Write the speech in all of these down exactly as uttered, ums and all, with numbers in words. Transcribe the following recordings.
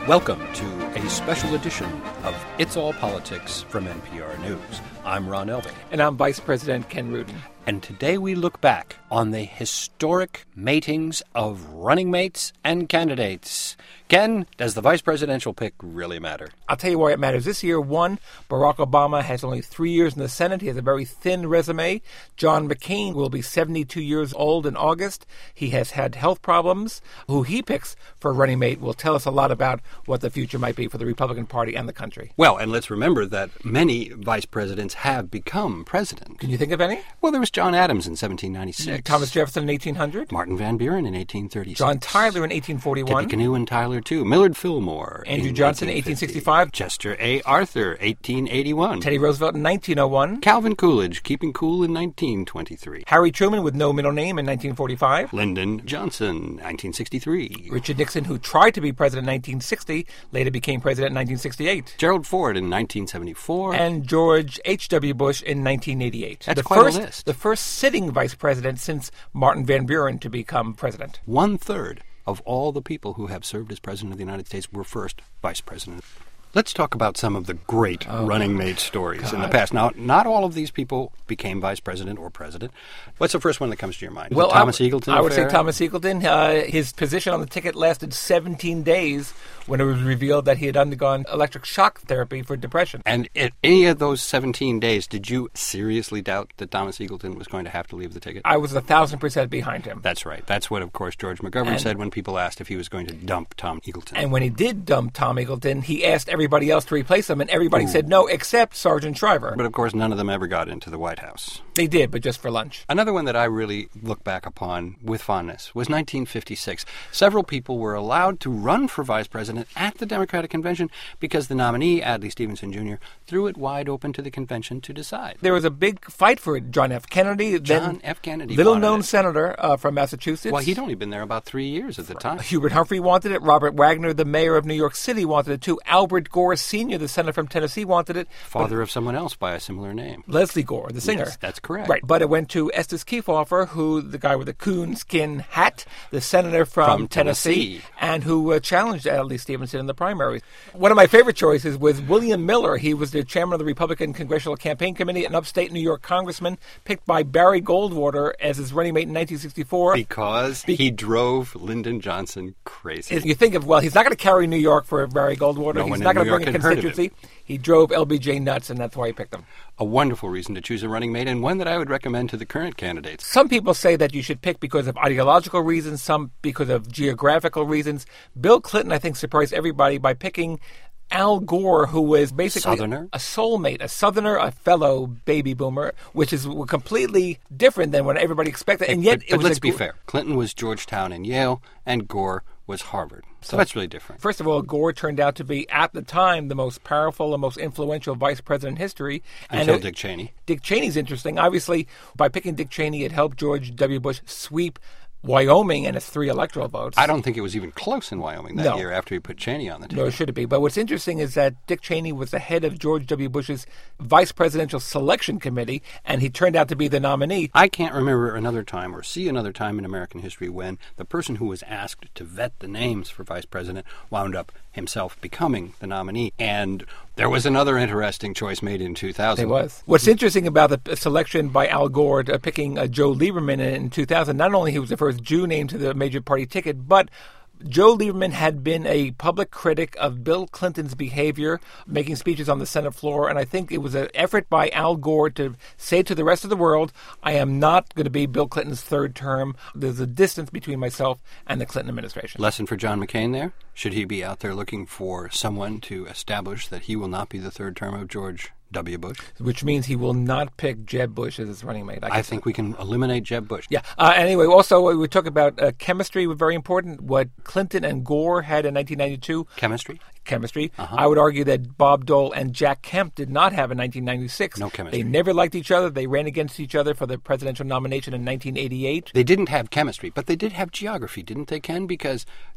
Welcome to a special edition of It's All Politics from N P R News. I'm Ron Elving. And I'm Vice President Ken Rudin. And today we look back on the historic matings of running mates and candidates. Ken, does the vice presidential pick really matter? I'll tell you why it matters. This year, one, Barack Obama has only three years in the Senate. He has a very thin resume. John McCain will be seventy-two years old in August. He has had health problems. Who he picks for a running mate will tell us a lot about what the future might be for the Republican Party and the country. Well, and let's remember that many vice presidents have become president. Can you think of any? Well, there was John Adams in seventeen ninety-six. Thomas Jefferson in eighteen hundred. Martin Van Buren in eighteen thirty-six. John Tyler in eighteen forty-one. Tippecanoe and Tyler, too. Millard Fillmore. Andrew in Johnson in eighteen sixty-five. Chester A. Arthur, eighteen eighty-one. Teddy Roosevelt in nineteen oh one. Calvin Coolidge, keeping cool in nineteen twenty-three. Harry Truman with no middle name in nineteen forty-five. Lyndon Johnson, nineteen sixty-three. Richard Nixon, who tried to be president in nineteen sixty, later became president in nineteen sixty-eight. Gerald Ford in nineteen seventy-four. And George H W. Bush in nineteen eighty-eight. That's the quite first, a list. The first sitting vice president since Martin Van Buren to become president. One-third of all the people who have served as president of the United States were first vice president. Let's talk about some of the great oh, running mate stories God. in the past. Now, not all of these people became vice president or president. What's the first one that comes to your mind? Is well, it Thomas I, Eagleton? I would affair? say Thomas Eagleton. Uh, his position on the ticket lasted seventeen days when it was revealed that he had undergone electric shock therapy for depression. And at any of those seventeen days, did you seriously doubt that Thomas Eagleton was going to have to leave the ticket? I was a thousand percent behind him. That's right. That's what, of course, George McGovern and, said when people asked if he was going to dump Tom Eagleton. And when he did dump Tom Eagleton, he asked everybody else to replace him, and everybody Ooh. said no, except Sergeant Shriver. But, of course, none of them ever got into the White House. They did, but just for lunch. Another one that I really look back upon with fondness was nineteen fifty-six. Several people were allowed to run for vice president at the Democratic Convention because the nominee, Adlai Stevenson Junior, threw it wide open to the convention to decide. There was a big fight for it. John F. Kennedy, John then F. Kennedy, little-known it. senator uh, from Massachusetts. Well, he'd only been there about three years at the time. Hubert Humphrey wanted it. Robert Wagner, the mayor of New York City, wanted it too. Albert Gore Senior, the senator from Tennessee, wanted it. Father of someone else by a similar name. Leslie Gore, the singer. Yes, that's correct. Right, but it went to Estes Kefauver, who, the guy with the coonskin hat, the senator from, from Tennessee, Tennessee, and who uh, challenged Adlai Stevenson in the primaries. One of my favorite choices was William Miller. He was the chairman of the Republican Congressional Campaign Committee, an upstate New York congressman, picked by Barry Goldwater as his running mate in nineteen sixty-four. Because Be- he drove Lyndon Johnson crazy. You think of, well, he's not going to carry New York for Barry Goldwater. No he's one not in going to New bring a York had heard of constituency. him. He drove L B J nuts, and that's why he picked him. A wonderful reason to choose a running mate, and one that I would recommend to the current candidates. Some people say that you should pick because of ideological reasons, some because of geographical reasons. Bill Clinton, I think, surprised everybody by picking Al Gore, who was basically Southerner? a soulmate, a Southerner, a fellow baby boomer, which is completely different than what everybody expected. And yet, but, it but was let's a, be fair. Clinton was Georgetown and Yale, and Gore was Harvard. So, so that's really different. First of all, Gore turned out to be, at the time, the most powerful and most influential vice president in history. Until and it, Dick Cheney. Dick Cheney's interesting. Obviously, by picking Dick Cheney, it helped George W. Bush sweep Wyoming and its three electoral votes. I don't think it was even close in Wyoming that no. year after he put Cheney on the ticket. Nor should it be. But what's interesting is that Dick Cheney was the head of George W. Bush's vice presidential selection committee, and he turned out to be the nominee. I can't remember another time or see another time in American history when the person who was asked to vet the names for vice president wound up himself becoming the nominee. And there was another interesting choice made in two thousand. There was. What's interesting about the selection by Al Gore uh, picking uh, Joe Lieberman in two thousand, not only he was the first Jew named to the major party ticket, but Joe Lieberman had been a public critic of Bill Clinton's behavior, making speeches on the Senate floor, and I think it was an effort by Al Gore to say to the rest of the world, I am not going to be Bill Clinton's third term. There's a distance between myself and the Clinton administration. Lesson for John McCain there? Should he be out there looking for someone to establish that he will not be the third term of George W. Bush? Which means he will not pick Jeb Bush as his running mate. I, I think we can eliminate Jeb Bush. Yeah. Uh, anyway, also, we talk about uh, chemistry, was very important. What Clinton and Gore had in nineteen ninety-two. Chemistry? Chemistry. Uh-huh. I would argue that Bob Dole and Jack Kemp did not have in nineteen ninety-six. No chemistry. They never liked each other. They ran against each other for the presidential nomination in nineteen eighty-eight. They didn't have chemistry, but they did have geography, didn't they, Ken? Because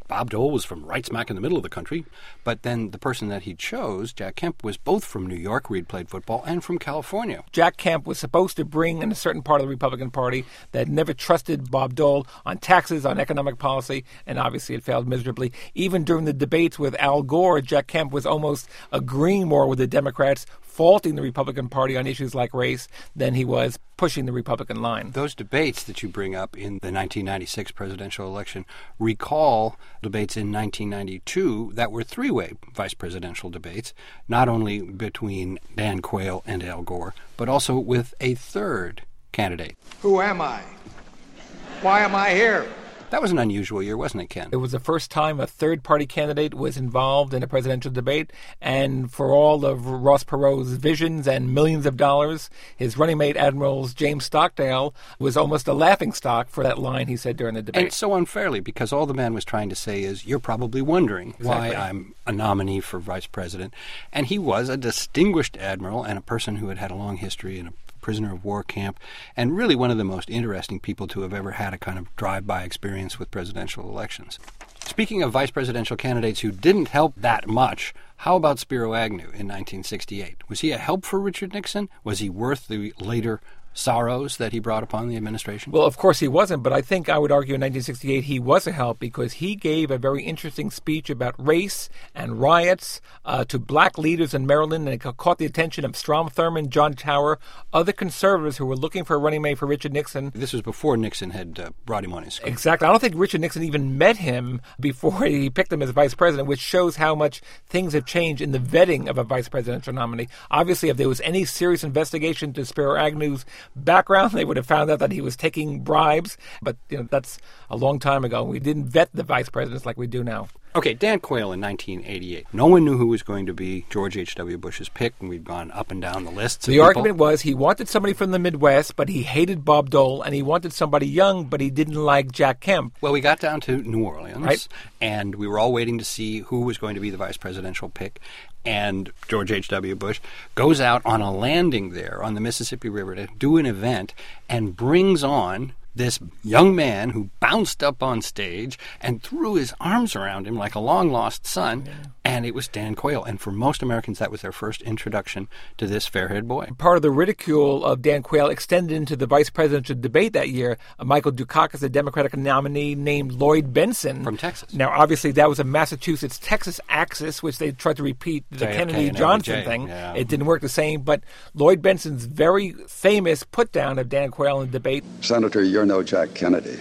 Bob Dole was from right smack in the middle of the country, but then the person that he chose, Jack Kemp, was both from New York, where he'd played football, and from California. Jack Kemp was supposed to bring in a certain part of the Republican Party that never trusted Bob Dole on taxes, on economic policy, and obviously it failed miserably. Even during the debates with Al Gore, Jack Kemp was almost agreeing more with the Democrats, faulting the Republican Party on issues like race than he was pushing the Republican line. Those debates that you bring up in the nineteen ninety-six presidential election recall debates in nineteen ninety-two that were three-way vice presidential debates, not only between Dan Quayle and Al Gore, but also with a third candidate. Who am I? Why am I here? That was an unusual year, wasn't it, Ken? It was the first time a third-party candidate was involved in a presidential debate, and for all of Ross Perot's visions and millions of dollars, his running mate, Admiral James Stockdale, was almost a laughingstock for that line he said during the debate. And so unfairly, because all the man was trying to say is, you're probably wondering Exactly. why I'm a nominee for vice president. And he was a distinguished admiral and a person who had had a long history in a prisoner of war camp, and really one of the most interesting people to have ever had a kind of drive-by experience with presidential elections. Speaking of vice presidential candidates who didn't help that much, how about Spiro Agnew in nineteen sixty-eight? Was he a help for Richard Nixon? Was he worth the later sorrows that he brought upon the administration? Well, of course he wasn't, but I think I would argue in nineteen sixty-eight he was a help because he gave a very interesting speech about race and riots uh, to black leaders in Maryland, and it caught the attention of Strom Thurmond, John Tower, other conservatives who were looking for a running mate for Richard Nixon. This was before Nixon had uh, brought him on his squad. Exactly. I don't think Richard Nixon even met him before he picked him as vice president, which shows how much things have changed in the vetting of a vice presidential nominee. Obviously, if there was any serious investigation to Spiro Agnew's background, they would have found out that he was taking bribes. But you know, that's a long time ago. We didn't vet the vice presidents like we do now. Okay, Dan Quayle in nineteen eighty-eight. No one knew who was going to be George H W. Bush's pick, and we've gone up and down the lists. The people. argument was he wanted somebody from the Midwest, but he hated Bob Dole, and he wanted somebody young, but he didn't like Jack Kemp. Well, we got down to New Orleans, right, and we were all waiting to see who was going to be the vice presidential pick. And George H W. Bush goes out on a landing there on the Mississippi River to do an event and brings on this young man who bounced up on stage and threw his arms around him like a long-lost son, yeah. And it was Dan Quayle. And for most Americans, that was their first introduction to this fair-haired boy. Part of the ridicule of Dan Quayle extended into the vice presidential debate that year. Uh, Michael Dukakis, a Democratic nominee, named Lloyd Benson. From Texas. Now, obviously, that was a Massachusetts-Texas axis, which they tried to repeat the Kennedy-Johnson thing. Yeah. It didn't work the same, but Lloyd Benson's very famous put-down of Dan Quayle in the debate. Senator, you're no Jack Kennedy.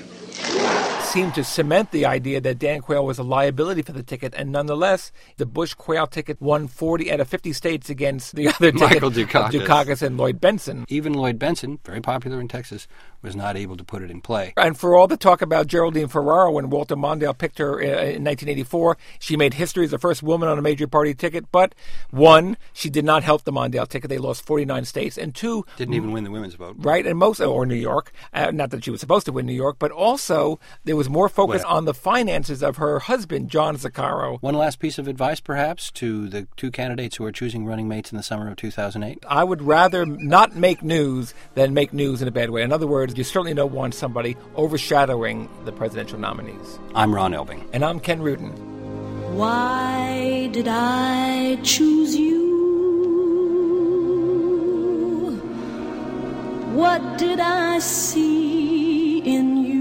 Seemed to cement the idea that Dan Quayle was a liability for the ticket, and nonetheless, the Bush-Quayle ticket won forty out of fifty states against the other ticket Michael Dukakis. of Dukakis and Lloyd Benson. Even Lloyd Benson, very popular in Texas, was not able to put it in play. And for all the talk about Geraldine Ferraro when Walter Mondale picked her in nineteen eighty-four, she made history as the first woman on a major party ticket, but one, she did not help the Mondale ticket. They lost forty-nine states, and two... Didn't even win the women's vote. Right, and most, or New York, uh, not that she was supposed to win New York, but also there was more focus Whatever. on the finances of her husband, John Zaccaro. One last piece of advice, perhaps, to the two candidates who are choosing running mates in the summer of two thousand eight? I would rather not make news than make news in a bad way. In other words, you certainly don't want somebody overshadowing the presidential nominees. I'm Ron Elving. And I'm Ken Rudin. Why did I choose you? What did I see in you?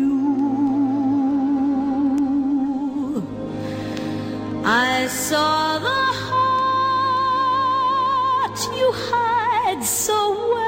I saw the heart you hide so well.